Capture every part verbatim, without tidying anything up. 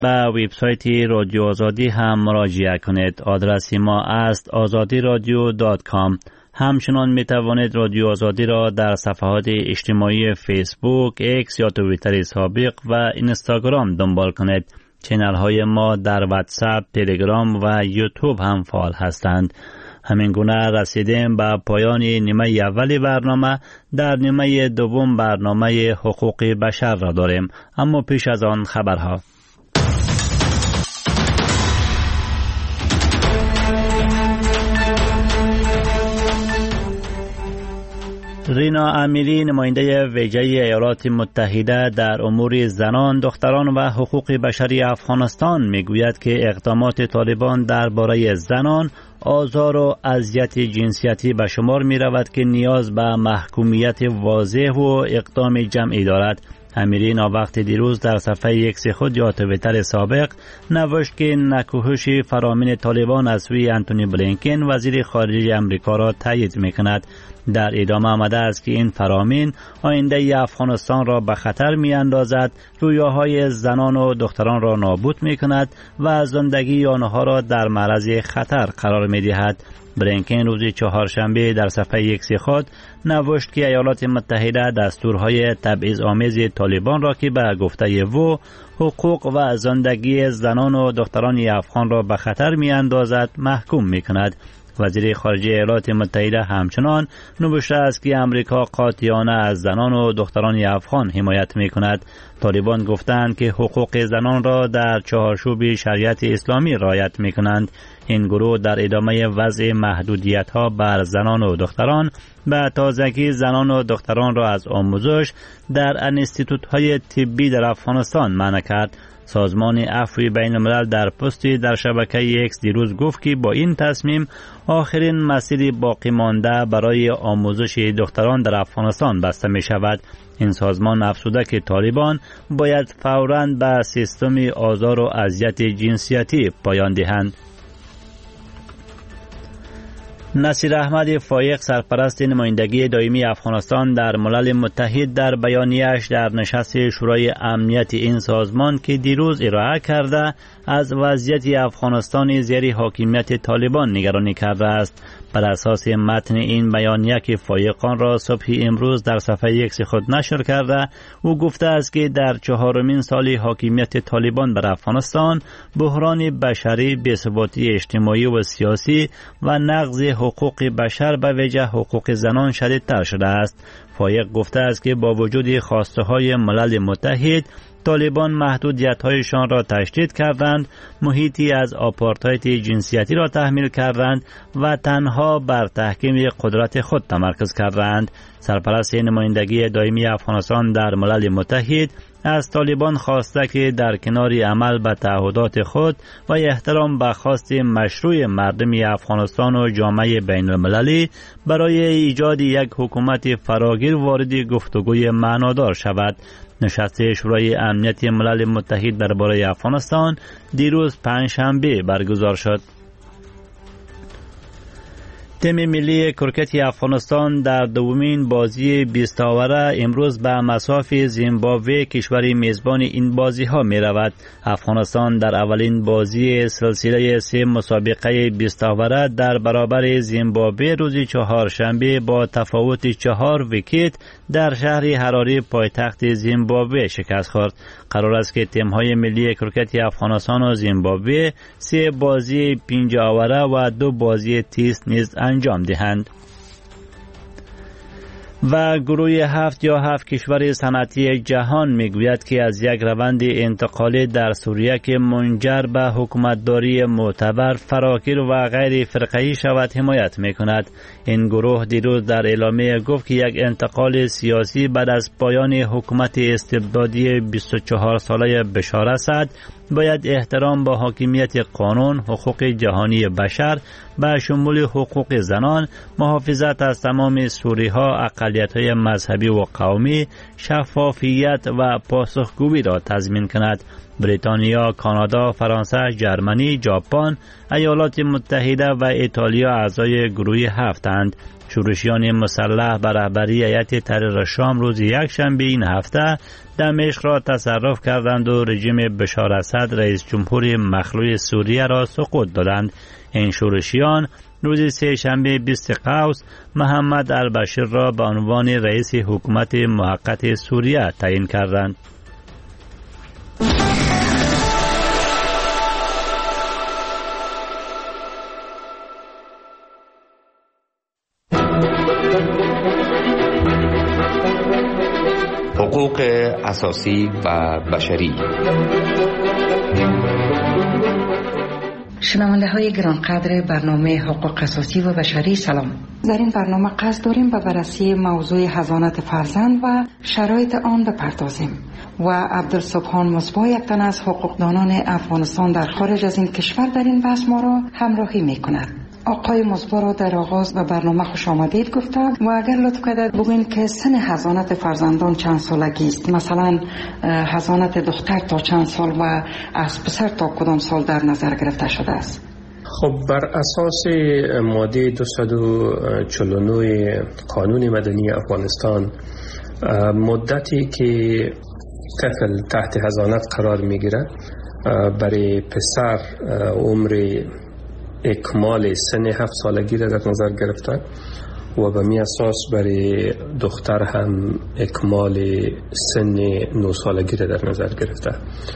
به وبسایت رادیو آزادی هم مراجعه کنید. آدرس ما است آزادی رادیو دات کام. همچنان می توانید رادیو آزادی را در صفحات اجتماعی فیسبوک، اکس یا توییتر سابق و اینستاگرام دنبال کنید. چینل های ما در واتساپ، تلگرام و یوتیوب هم فعال هستند. همین گونه رسیدیم به پایان نیمه اولی برنامه. در نیمه دوم برنامه حقوق بشر را داریم، اما پیش از آن خبرها. رینا امیری، نماینده ویژه ایالات متحده در امور زنان، دختران و حقوق بشری افغانستان میگوید که اقدامات طالبان درباره زنان، آزار و اذیت جنسیتی به شمار می رود که نیاز به محکومیت واضح و اقدام جمعی دارد. امیری وقت دیروز در صفحه اکس خود یا توییتر سابق نوشت که نکوهش فرامین طالبان از سوی انتونی بلینکن وزیر خارجه امریکا را تایید می کند. در ادامه آمده است که این فرامین آینده افغانستان را به خطر می اندازد، رویاهای زنان و دختران را نابود می کند و زندگی آنها را در معرض خطر قرار می دهد. بلینکن روز چهارشنبه در صفحه اکس خود نوشت که ایالات متحده دستورهای تبعیض آمیز طالبان را که به گفته او حقوق و زندگی زنان و دختران افغان را به خطر می اندازد محکوم می کند. وزیر خارجه ایالات متحده همچنان نوشته است که امریکا قاطعانه از زنان و دختران افغان حمایت می کند. طالبان گفتند که حقوق زنان را در چارچوب شریعت اسلامی رعایت می کنند. این گروه در ادامه وضع محدودیت ها بر زنان و دختران به تازگی زنان و دختران را از آموزش در انستیتوت های طبی در افغانستان منع کرد. سازمان عفو بین الملل در پستی در شبکه اکس دیروز گفت که با این تصمیم آخرین مسیر باقی مانده برای آموزش دختران در افغانستان بسته می شود. این سازمان افزوده که طالبان باید فوراً به سیستم آزار و اذیت جنسیتی پایان دهند. نصیر احمد فایق، سرپرست نمایندگی دائمی افغانستان در ملل متحد، در بیانیه‌اش در نشست شورای امنیت این سازمان که دیروز ارائه کرده از وضعیت افغانستان زیر حاکمیت طالبان نگرانی کرده است. بر اساس متن این بیانیه که فایقان را صبح امروز در صفحه اکس خود نشر کرده، او گفته است که در چهارمین سال حاکمیت طالبان بر افغانستان بحران بشری، بی‌ثباتی اجتماعی و سیاسی و نقض حقوق بشر به ویژه حقوق زنان شدیدتر شده است. فایق گفته است که با وجود خواسته های ملل متحد، طالبان محدودیت‌هایشان را تشدید کردند، محیطی از آپارتاید جنسیتی را تحمیل کردند و تنها بر تحکیم قدرت خود تمرکز کردند. سرپرست نمایندگی دائمی افغانستان در ملل متحد از طالبان خواسته که در کنار عمل به تعهدات خود و احترام به خواست مشروع مردم افغانستان و جامعه بین المللی برای ایجاد یک حکومت فراگیر وارد گفتگوی معنادار شود. نشست شورای امنیت ملل متحد درباره افغانستان دیروز پنجشنبه برگزار شد. تیم ملی کرکت افغانستان در دومین بازی بیست آوره امروز به مصاف زیمبابوه، کشور میزبان این بازی ها می رود. افغانستان در اولین بازی سلسله سه مسابقه بیست آوره در برابر زیمبابوه روز چهارشنبه با تفاوت چهار ویکت در شهر حراری پایتخت زیمبابوه شکست خورد. قرار است که تیم های ملی کرکت افغانستان و زیمبابوه سه بازی پنج آوره و دو بازی تیست نیز انجام دهند. و گروه هفت یا هفت کشور صنعتی جهان میگوید که از یک روند انتقالی در سوریه که منجر به حکومتداری معتبر، فراگیر و غیر فرقه‌ای شود حمایت میکند. این گروه دیروز در اعلامیه گفت که یک انتقال سیاسی بعد از پایان حکومت استبدادی بیست و چهار ساله بشار اسد باید احترام به حاکمیت قانون، حقوق جهانی بشر به شمول حقوق زنان، محافظت از تمام سوریها، اقلیت‌های مذهبی و قومی، شفافیت و پاسخگویی را تضمین کند. بریتانیا، کانادا، فرانسه، ژرمنی، ژاپن، ایالات متحده و ایتالیا اعضای گروه هفتند. شورشیان مسلح به رهبری هیئت تحریر شام روز یکشنبه این هفته دمشق را تصرف کردند و رژیم بشار اسد رئیس جمهور مخلوع سوریه را سقوط دادند. این شورشیان روز سه شنبه بیست قوس محمد البشیر را به عنوان رئیس حکومت موقت سوریه تعیین کردند. حقوق اساسی و بشری. شنونده های گرانقدر برنامه حقوق اساسی و بشری سلام. در این برنامه قصد داریم به بررسی موضوع حضانت فرزند و شرایط آن بپردازیم و عبدالسبحان مصباح، یک تن از حقوقدانان افغانستان در خارج از این کشور، در این بحث ما را همراهی می کند. آقای مصباح را در آغاز به برنامه خوش آمدید گفتم و اگر لطف کنید بگوین که سن حضانت فرزندان چند سالگی است؟ مثلا حضانت دختر تا چند سال و از پسر تا کدام سال در نظر گرفته شده است؟ خب بر اساس ماده دویست و چهل و نه قانون مدنی افغانستان، مدتی که طفل تحت حضانت قرار میگیره برای پسر عمر اکمال سن هفت سالگی را در نظر گرفته و به می اساس برای دختر هم اکمال سن نه سالگی را در نظر گرفته.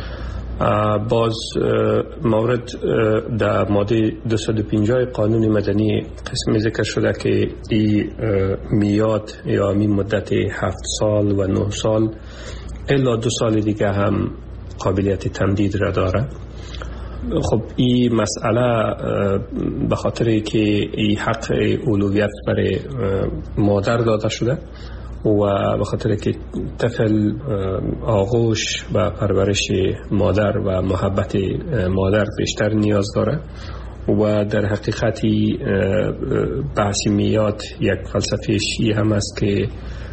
باز مورد در ماده دویست و پنجاه قانون مدنی قسمی ذکر شده که این میاد یا می مدت هفت سال و نه سال الا دو سال دیگه هم قابلیت تمدید را داره. خب این مسئله به خاطر که این حق اولویت برای مادر داده شده و به خاطر که طفل آغوش و پرورش مادر و محبت مادر بیشتر نیاز داره و در حقیقتی بحث میاد یک فلسفه شیعی هم است که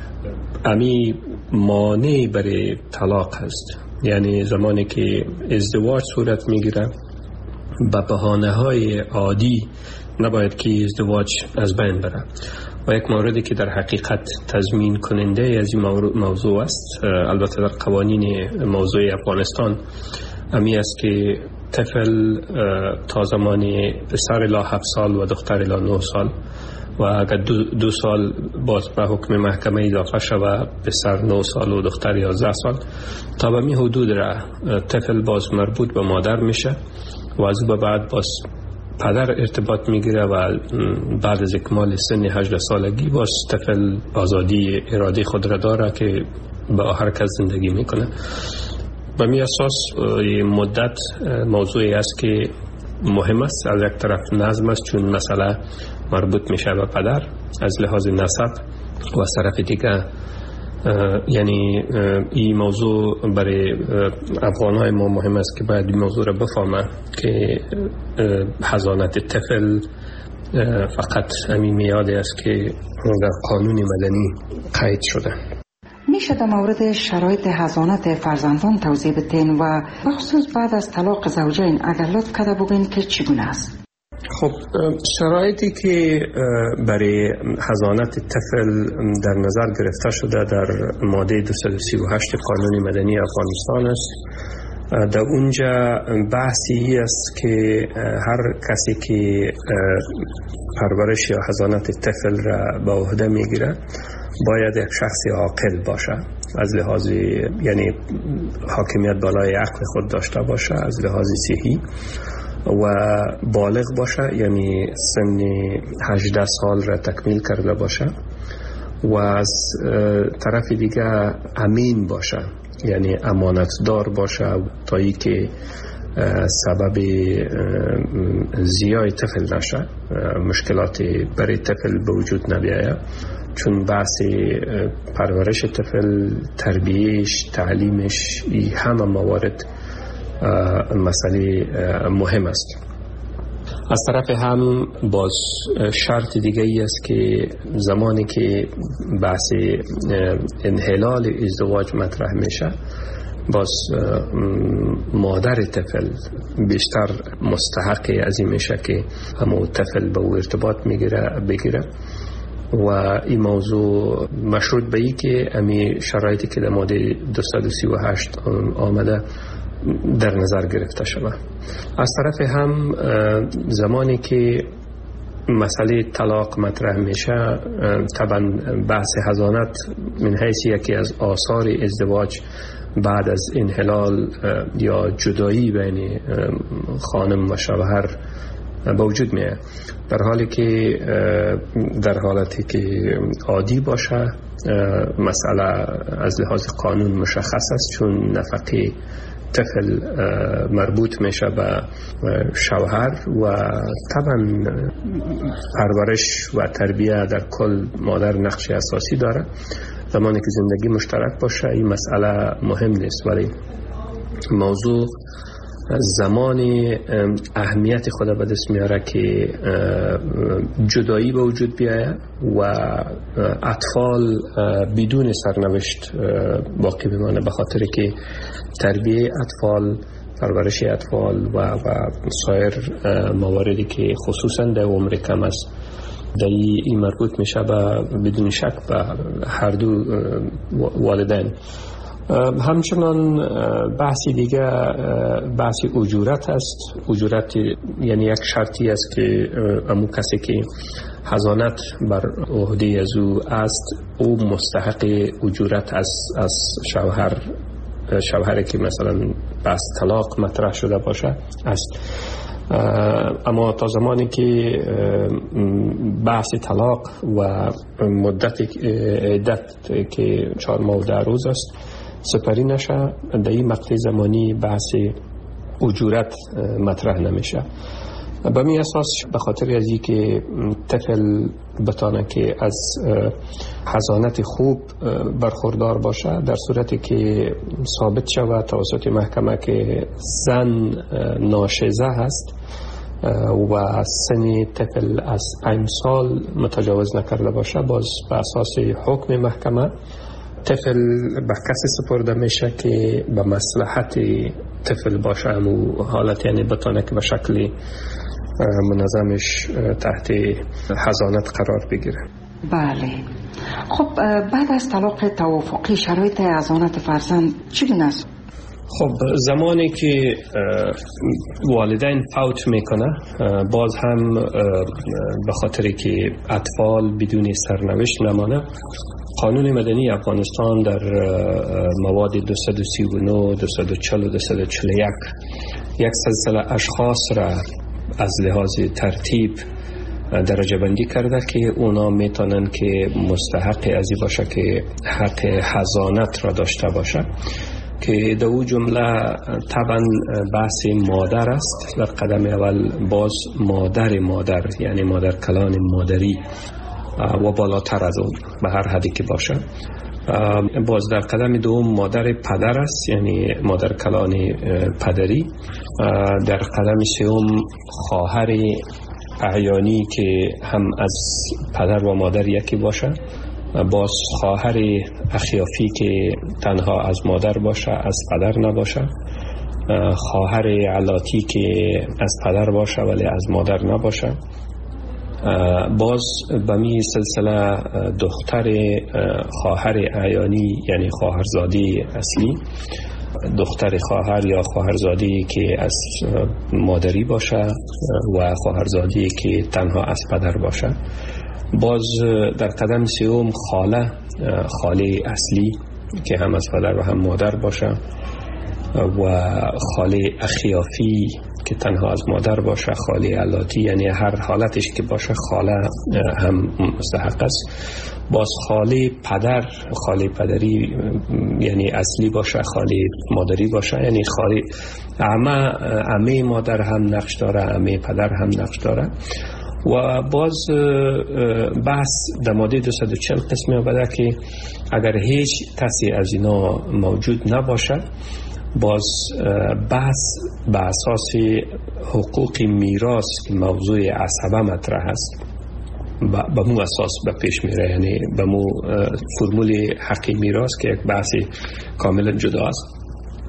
امی مانع برای طلاق هست. یعنی زمانی که ازدواج صورت میگیره به بهانه های عادی نباید که ازدواج از بین بره و یک موردی که در حقیقت تضمین کننده از این موضوع است، البته در قوانین موضوع افغانستان امی است که طفل تا زمانی پسر الی هفت سال و دختر الی نه سال و اگر دو, دو سال باز به حکم محکمه اضافه شود پسر نه سال و دختر یازده سال، تا به می حدود را طفل باز مربوط به مادر میشه و از به بعد باز پدر ارتباط میگیره و بعد از اکمال سن هجده سالگی باز طفل آزادی اراده خود را داره که با هر کس زندگی میکنه. به می اساس مدت موضوعی است که مهم است. از یک طرف نظم است چون مسئله مربوط میشه به پدر از لحاظ نسب و از طرف دیگه یعنی این موضوع برای افغانهای ما مهم است که باید این موضوع را بفهمه که حضانت طفل فقط همین میاده است که در قانون مدنی قید شده. میشه در مورد شرایط حضانت فرزندان توضیح بدین و بخصوص بعد از طلاق زوجین اگر لطف کرده بگین که چگونه است؟ خب شرایطی که برای حضانت طفل در نظر گرفته شده در ماده دویست و سی و هشت قانون مدنی افغانستان است. در اونجا بحثی است که هر کسی که پرورش یا حضانت طفل را به عهده میگیره باید یک شخص عاقل باشه، از لحاظ یعنی حاکمیت بالای عقل خود داشته باشه، از لحاظ صحی و بالغ باشه، یعنی سن هجده سال را تکمیل کرده باشه و از طرف دیگه امین باشه، یعنی امانتدار باشه تا ای که سبب زیای طفل نشه، مشکلات برای طفل به وجود نبیاید، چون بحث پرورش طفل، تربیهش، تعلیمش، این همه موارد مسئله مهم است. از طرف هم باز شرط دیگه ای است که زمانی که بحث انحلال ازدواج مطرح میشه باز مادر طفل بیشتر مستحق از این میشه که همون طفل به او ارتباط میگیره بگیره و این موضوع مشروط به ای که امی شرایطی که در ماده دویست و سی و هشت آمده در نظر گرفته شود. از طرف هم زمانی که مسئله طلاق مطرح میشه، طبعا بحث حضانت من حیث یکی از آثار ازدواج بعد از انحلال یا جدایی بین خانم و شوهر به وجود میاد، در حالی که در حالتی که عادی باشه مسئله از لحاظ قانون مشخص است، چون نفقه طفل مربوط میشه به شوهر و طبعا پرورش و تربیه در کل مادر نقش اساسی داره. زمانی که زندگی مشترک باشه این مسئله مهم نیست، ولی موضوع زمانی اهمیت خود به دست میاره که جدایی به وجود بیاید و اطفال بدون سرنوشت باقی بمانه، به خاطر که تربیه اطفال، پرورش اطفال و, و سایر مواردی که خصوصا در عمر کم است در این مربوط میشه به بدون شک به هر دو والدین. همچنان بحثی دیگه بحثی اجورت است. اجورت یعنی یک شرطی است که امو کسی که حضانت بر عهده از او است او مستحق اجورت از از شوهر شوهری که مثلا بحث طلاق مطرح شده باشه است. اما تا زمانی که بحث طلاق و مدت عدت که چهار ماه و ده روز است سپری نشه، در این مقطع زمانی بحث اجورت مطرح نمیشه. به می اساس به خاطر از این که طفل بتانه که از حضانت خوب برخوردار باشه، در صورتی که ثابت شود توسط محکمه که زن ناشزه هست و سن طفل از پنج سال متجاوز نکرده باشه، باز به اساس حکم محکمه طفل به کسی سپرده میشه که به مصلحت طفل باشه، همون حالت یعنی بتانه که به شکل منظمش تحت حضانت قرار بگیره. بله. خب بعد از طلاق توافقی شرایط حضانت فرزند چگونه است؟ خب زمانی که والدین فوت میکنه، باز هم به خاطر که اطفال بدون سرنوشت نمانه، قانون مدنی افغانستان در مواد دویست و سی و نه، دویست و چهل و دویست و چهل و یک یک سلسله اشخاص را از لحاظ ترتیب درجه بندی کرده که اونا میتونن که مستحق ازی باشه که حق حضانت را داشته باشه، که در او جمله طبعا بحث مادر است. در قدم اول باز مادر مادر یعنی مادر کلان مادری و بالاتر از اون به هر حدی که باشه. باز در قدم دوم مادر پدر است یعنی مادر کلان پدری. در قدم سوم خواهر اعیانی که هم از پدر و مادر یکی باشه. باز خواهر اخیافی که تنها از مادر باشه از پدر نباشه. خواهر علاتی که از پدر باشه ولی از مادر نباشه. باز به می سلسله دختر خواهر اعیانی یعنی خواهرزاده اصلی، دختر خواهر یا خواهرزاده که از مادری باشه و خواهرزاده که تنها از پدر باشه. باز در قدم سوم خاله، خاله اصلی که هم از پدر و هم مادر باشه و خاله اخیافی که تنها از مادر باشه، خاله علاتی یعنی هر حالتش که باشه خاله هم مستحق است. باز خاله پدر، خاله پدری یعنی اصلی باشه، خاله مادری باشه یعنی خاله عمه، عمه مادر هم نقش داره، عمه پدر هم نقش داره. و باز بحث در ماده دویست و چهل قسمی آمده که اگر هیچ کسی از اینا موجود نباشه، باز بحث به اساس حقوق میراث که موضوع عصبه مطرح است به مو اساس به پیش میره، یعنی به مو فرمول حق میراث که یک بحث کاملا جدا است.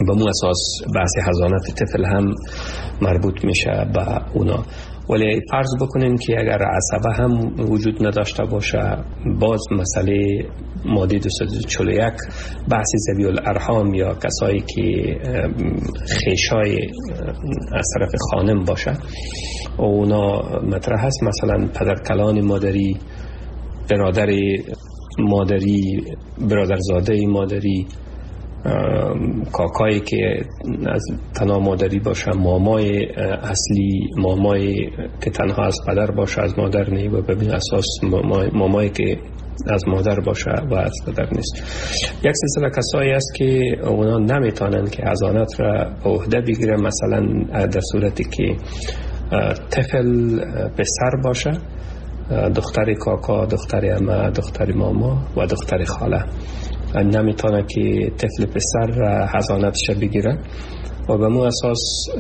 به مو اساس بحث حضانت طفل هم مربوط میشه به اونا. ولی فرض بکنین که اگر عصبه هم وجود نداشته باشه، باز مسئله ماده دویست و چهل و یک بحث ذوی الارحام یا کسایی که خیشای از طرف خانم باشه اونا مطرح هست. مثلا پدرکلان مادری، برادر مادری، برادرزاده مادری، کاکایی که از تنها مادری باشه، مامای اصلی، مامای که تنها از پدر باشه از مادر نه و به اساس مامای, مامای که از مادر باشه و از پدر نیست. یک سلسله کسایی است که اونا نمیتونن که حضانت را به عهده بگیره، مثلا در صورتی که طفل پسر باشه، دختر کاکا، دختر عمه، دختر ماما و دختر خاله نمیتونه که طفل پسر حضانتش بگیره و به مو اساس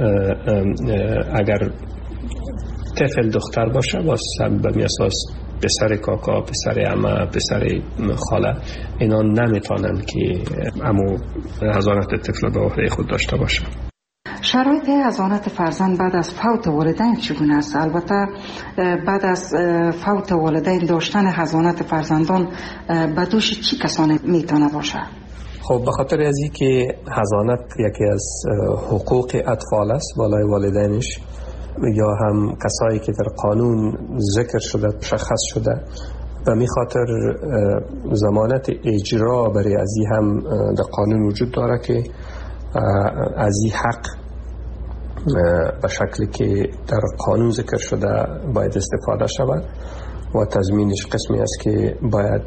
اگر طفل دختر باشه باز به می اساس پسر کاکا، پسر عمه، پسر خاله اینا نمیتونن که امو حضانت طفل به عهده خود داشته باشه. شرایط حضانت فرزند بعد از فوت والدین چگونه است؟ البته بعد از فوت والدین داشتن حضانت فرزندان به دوش چی کسانی میتونه باشه؟ خب به خاطر از این که حضانت یکی از حقوق اطفال است بالای والدینش، یا هم کسایی که در قانون ذکر شده، مشخص شده، و می خاطر ضمانت اجرا برای از این هم در قانون وجود داره که از این حق به شکلی که در قانون ذکر شده باید استفاده شود و تضمینش قسمی است که باید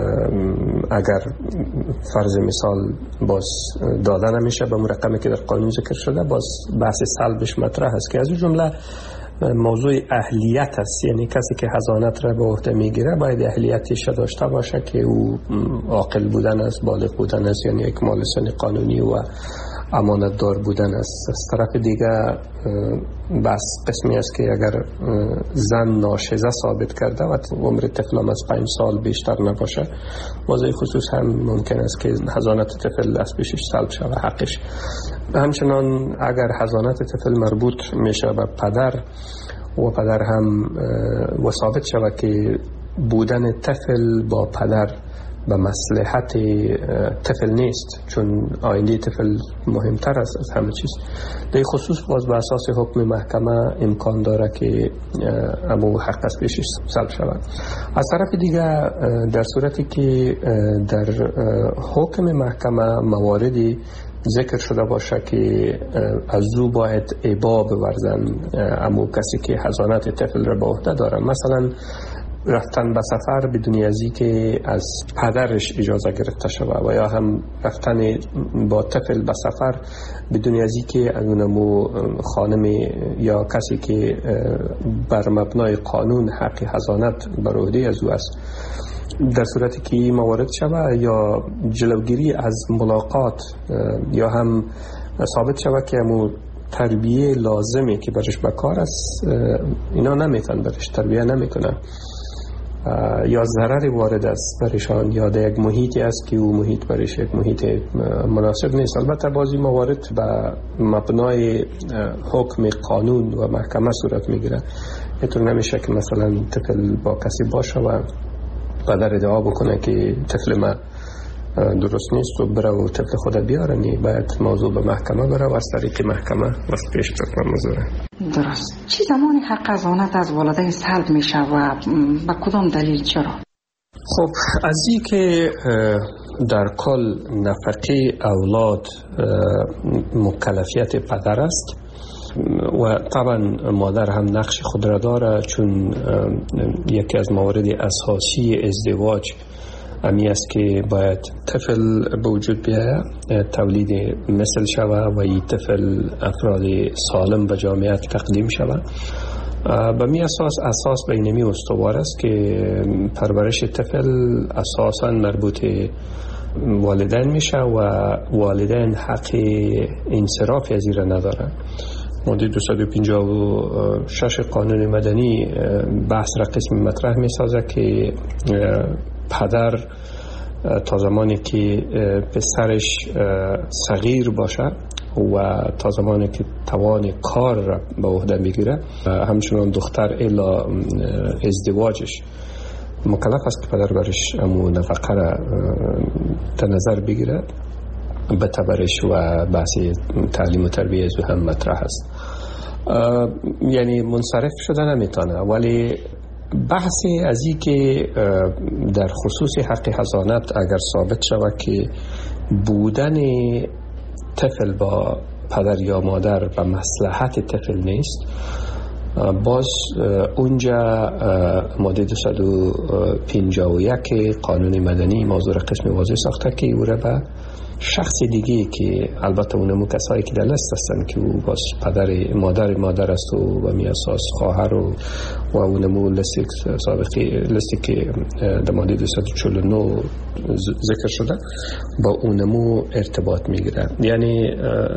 اگر فرض مثال باز داده نمیشه به مرقمی که در قانون ذکر شده، باز بحث سلبش مطرح است که از جمله موضوع اهلیت است. یعنی کسی که حضانت را به عهده میگیره باید اهلیتش داشته باشه که او عاقل بودن است، بالغ بودن است، یعنی یک مال سن قانونی و امانت دار بودن است. از طرف دیگه بس قسمی است که اگر زن ناشزه ثابت کرده و عمر طفل از پنج سال بیشتر نباشه، موضوع خصوص هم ممکن است که حضانت طفل از پیشش سلب شود حقش. همچنان اگر حضانت طفل مربوط میشه به پدر و پدر هم و ثابت شود که بودن طفل با پدر به مصلحت طفل نیست، چون آینده طفل مهمتر است از همه چیز، در خصوص باز به اساس حکم محکمه امکان داره که امو حق از پیشش سلب شود. از طرف دیگه در صورتی که در حکم محکمه مواردی ذکر شده باشه که از او باید ابا بورزن امو کسی که حضانت طفل را به عهده داره، مثلا رفتن به سفر بدون ازی که از پدرش اجازه گرفته شود و یا هم رفتن با طفل به سفر بدون ازی که اونمو خانم یا کسی که بر مبنای قانون حق حضانت بر عهده از او است، در صورتی که این موارد شود یا جلوگیری از ملاقات یا هم ثابت شود که امو تربیه لازمه که برش بکار است، اینا نمیتون برش تربیه نمیکنن یا ضرر وارد است برشان یا در یک محیطی است که او محیط برش یک محیط مناسب نیست. البته بعضی موارد به مبنای حکم قانون و محکمه صورت میگیره. اینطور نمیشه که مثلا طفل با کسی باشه و پدر ادعا بکنه که طفل ما درست نیست و بره و طفل خود بیاره، نی باید موضوع به محکمه بره و از طریق محکمه واسه پیش طفل مزوره. درست. چی زمانی حق حضانت از والدین سلب میشه و با کدام دلیل چرا؟ خب از این که در کل نفقه اولاد مکلفیت پدر است و طبعا مادر هم نقش خود را داره، چون یکی از موارد اساسی ازدواج امی است که باید طفل به وجود بیاید، تولید مثل شود و این طفل افراد سالم به جامعه تقدیم شود. به می اساس اساس بینمی استوار است که پرورش طفل اساسا مربوط والدین میشه و والدین حق انصراف از این ندارن. ماده دویست و پنجاه و شش قانون مدنی بحث را قسم مطرح می سازه که پدر تا زمانی که پسرش صغیر باشه و تا زمانی که توان کار را به عهده میگیره، همچنان دختر الا ازدواجش مکلف است که پدر برش امو نفقه را در نظر بگیره، به تبرش و بحث تعلیم و تربیه از هم مطرح است. یعنی منصرف شده نمیتونه، ولی بحثی از این که در خصوص حق حضانت اگر ثابت شود که بودن طفل با پدر یا مادر به مصلحت طفل نیست، باز اونجا ماده دویست و پنجاه و یک قانون مدنی موضوع قسم واضح ساخته که او را به شخص دیگه که البته اونمو کسایی که در لست هستن که او باز پدر مادر مادر است و به می اساس خواهر و و اونمو لستی سابقی لستی که در ماده دویست و چهل و نه ذکر شده با اونمو ارتباط میگیره. یعنی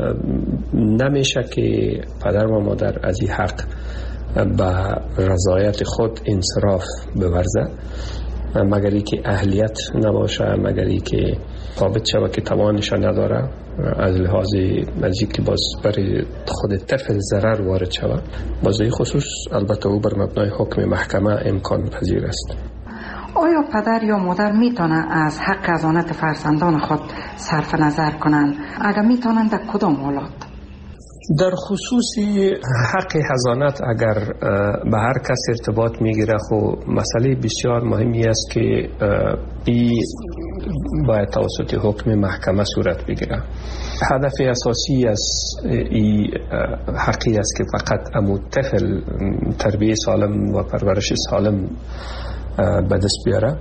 نمیشه که پدر و مادر از این حق به رضایت خود انصراف بورزه مگر ای که اهلیت نباشه، مگر ای که ثابت شود که توانش نداره، از لحاظ نزدیک که باز برای خود طفل ضرر وارد شود، باز این خصوص البته او بر مبنای حکم محکمه امکان پذیر است. آیا پدر یا مادر میتونن از حق حضانت فرزندان خود صرف نظر کنند؟ اگر میتونن در کدام حالات؟ در خصوص حق حضانت اگر به هر کس ارتباط میگیره، خب مسئله بسیار مهمی است که این باید توسط حکم محکمه صورت بگیره. هدف اساسی از این حقی است که فقط امو طفل تربیه سالم و پرورش سالم به دست بیاره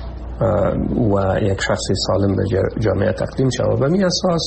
و یک شخص سالم به جامعه تقدیم شود. به می اساس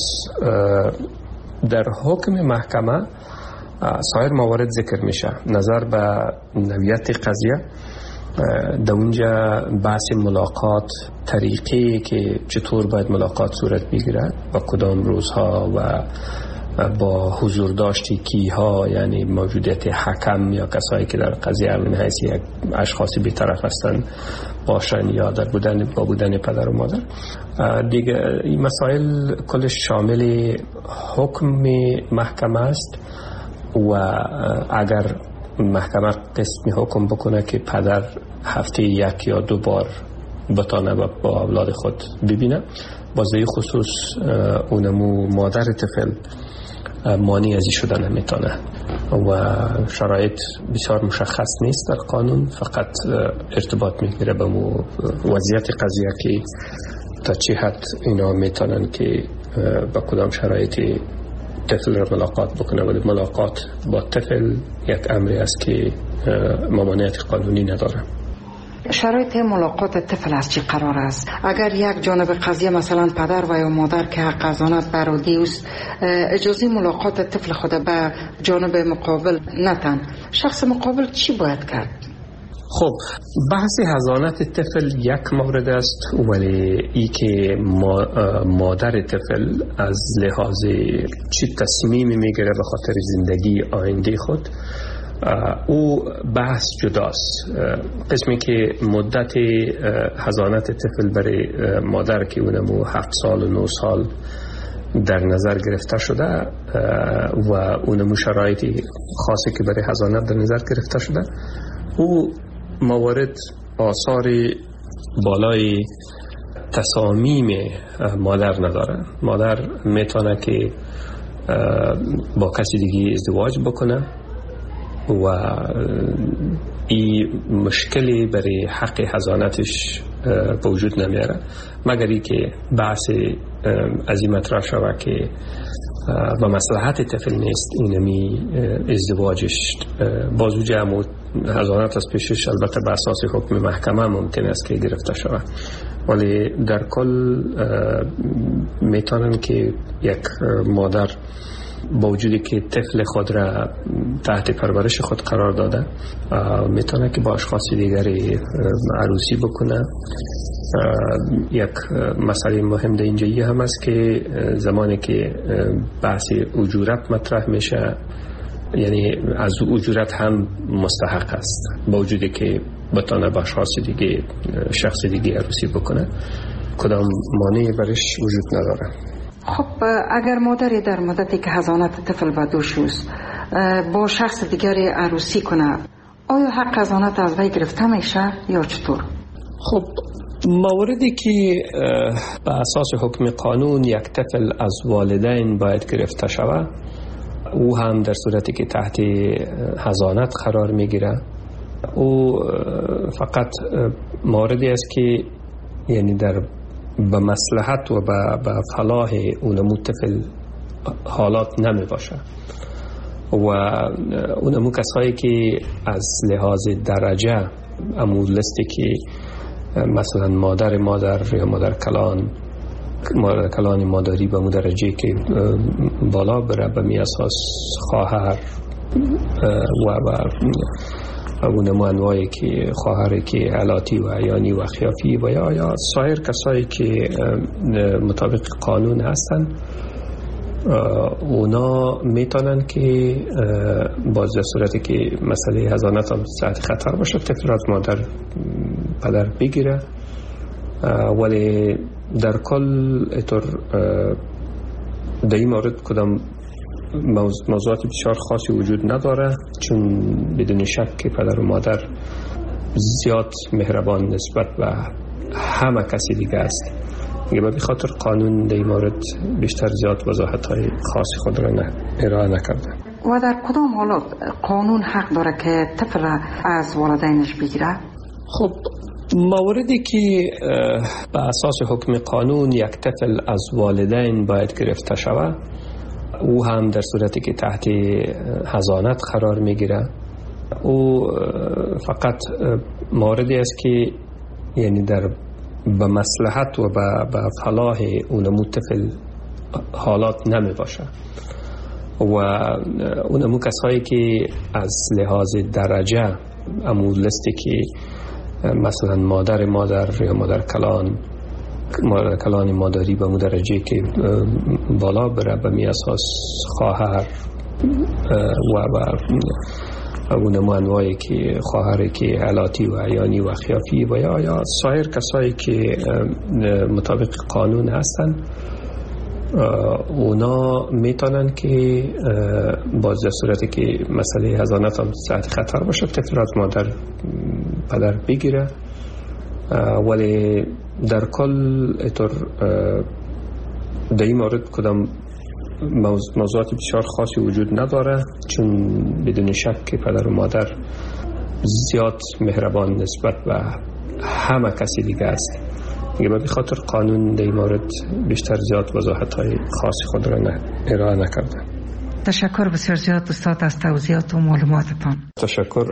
در حکم محکمه سایر موارد ذکر میشه. نظر به نوعیت قضیه، در اونجا بحث ملاقات، طریقی که چطور باید ملاقات صورت بگیرد و کدام روزها و با حضور داشتی کیها، یعنی موجودیت حکم یا کسایی که در قضیه من حیث یک اشخاصی بی‌طرف هستند باشن یا در بودن با بودن پدر و مادر. دیگه این مسائل کلش شامل حکم محکمه است و اگر محکمه قسمی حکم بکنه که پدر هفته یک یا دو بار بتانه با اولاد خود ببینه، بازه خصوص اونمو مادر طفل مانی ازی شده نمیتونه و شرایط بسیار مشخص نیست در قانون، فقط ارتباط میگیره به وضعیت قضیه که تا چه حد اینا میتونن که با کدام شرایطی طفل را ملاقات بکنه. ولی ملاقات با طفل یک امری است که ممانعت قانونی نداره. شرایط ملاقات طفل از چه قرار است؟ اگر یک جانب قضیه مثلا پدر و یا مادر که حق حضانت بر عهده است اجازه ملاقات طفل خود به جانب مقابل نتن، شخص مقابل چی باید کرد؟ خب بحث حضانت طفل یک مورد است، ولی ای که مادر طفل از لحاظ چی تصمیمی میگیره به خاطر زندگی آینده خود، او بحث جداست. قسمی که مدت حضانت طفل برای مادر که اونمو هفت سال و نه سال در نظر گرفته شده و اونمو شرایطی خاصی که برای حضانت در نظر گرفته شده، او موارد آثار بالای تصامیم مادر نداره. مادر میتونه که با کسی دیگه ازدواج بکنه و این مشکلی برای حق حضانتش به وجود نمیاره، مگر ای که بحث از این مطرح شود که با مصلحت طفل نیست اینمی ازدواجش بازو جمع حضانت از پیشش البته به اساس حکم محکمه ممکن است که گرفته شود، ولی در کل میتونن که یک مادر با وجودی که طفل خود را تحت پرورش خود قرار داده میتونه که با اشخاص دیگری عروسی بکنه. یک مسئله مهم در اینجایی هم است که زمانی که بحث اجورت مطرح میشه، یعنی از اجورت هم مستحق است با وجودی که بتونه با اشخاص دیگه شخص دیگه عروسی بکنه. کدام مانعی برش وجود نداره. خب اگر مادری در مدتی که حضانت طفل به دوش است با شخص دیگری عروسی کنه، آیا حق حضانت از وی گرفته میشه یا چطور؟ خب موردی که به اساس حکم قانون یک طفل از والدین باید گرفته شود، او هم در صورتی که تحت حضانت قرار میگیره، او فقط موردی است که یعنی در به مصلحت و به فلاح اونمو طفل حالات نمی باشه و اونمو کسایی که از لحاظ درجه امو لستی که مثلا مادر مادر یا مادر کلان مادر کلان مادری به مو درجه که بالا بره، به می اساس خواهر و و اونمو انواعی که خواهری که علاتی و عیانی و خیافی و یا یا سایر کسایی که مطابق قانون هستن، اونا میتونن که باز در صورتی که مسئله حضانت هم ساعت خطر باشه طفل از مادر پدر بگیره، ولی در کل اطور در این مورد کدام موضوعات بسیار خاصی وجود نداره، چون بدون شک که پدر و مادر زیاد مهربان نسبت به همه کسی دیگه است. دیگه به خاطر قانون در این مورد بیشتر زیاد وضاحت های خاصی خود را ارائه نکرده. و در کدام حالات قانون حق داره که طفل از والدینش بگیره؟ خب موردی که به اساس حکم قانون یک طفل از والدین باید گرفته شود، او هم در صورتی که تحت حضانت قرار میگیره، او فقط موردی است که یعنی در به مصلحت و به فلاح اونمو طفل حالات نمی باشه و اونمو کسایی که از لحاظ درجه امو لستی که مثلا مادر مادر یا مادر کلان مادر کلان مادری به مو درجه که بالا بره، به می اساس خواهر و و اونمو انواعی که خواهری که علاتی و عیانی و خیافی و یا یا سایر کسایی که مطابق قانون هستن، اونا میتونن که باز در صورتی که مسئله حضانت هم ساعت خطر باشه طفل از مادر پدر بگیره، ولی در کل اطور در این مورد کدام موضوعات بسیار خاصی وجود نداره، چون بدون شک که پدر و مادر زیاد مهربان نسبت به همه کسی دیگه است. دیگه به خاطر قانون در این مورد بیشتر زیاد وضاحت های خاصی خود را ارائه نکرده. تشکر بسیار زیاد استاد از توضیحات و معلوماتتان. تشکر.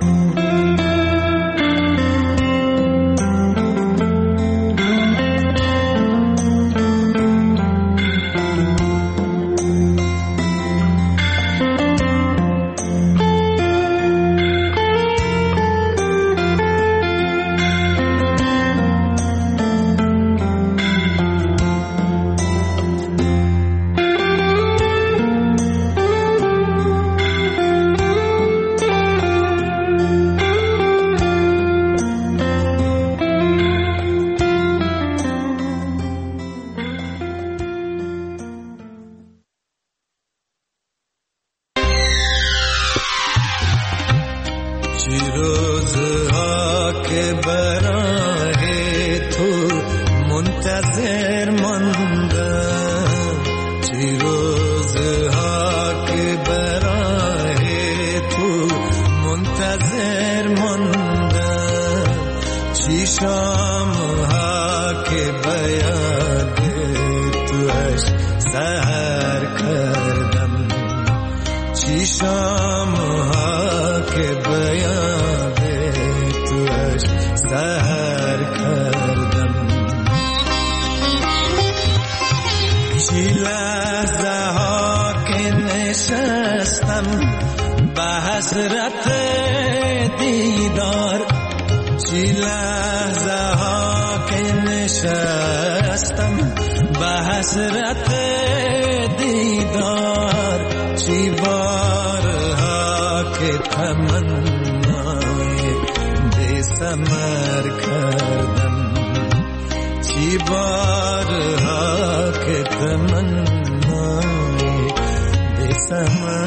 समर कदम जीवा سمر